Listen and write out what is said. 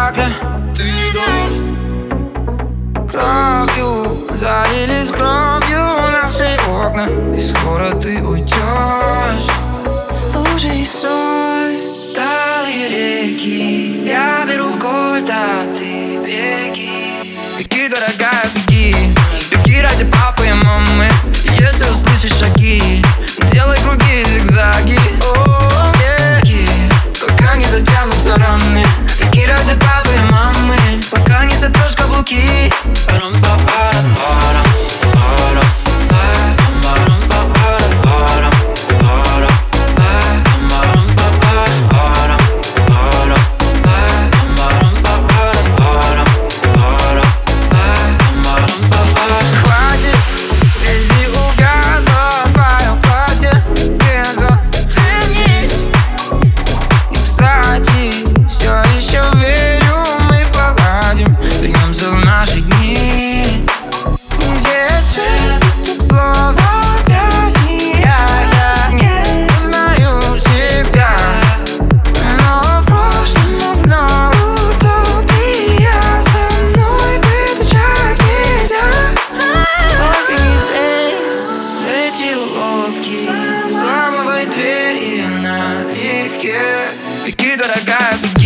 спектакля. Ты дай. Кровью залились кровью на все окна, и скоро ты уйдешь. Лужи и соль, талые реки, я беру кольт, а ты беги. Беги, дорогая, беги, беги ради папы и мамы. Если услышишь шаги, делай круги и зигзаги. О, беги, пока не затянутся раны. Беги ради папы и мамы, пока не сотрешь каблуки. Наши дни, где свет, тепло в объятиях, я не узнаю себя. Но в прошлом вновь утопия, со мной быть сейчас нельзя. Только не эти уловки, взламывай двери налегке. Беги, дорогая,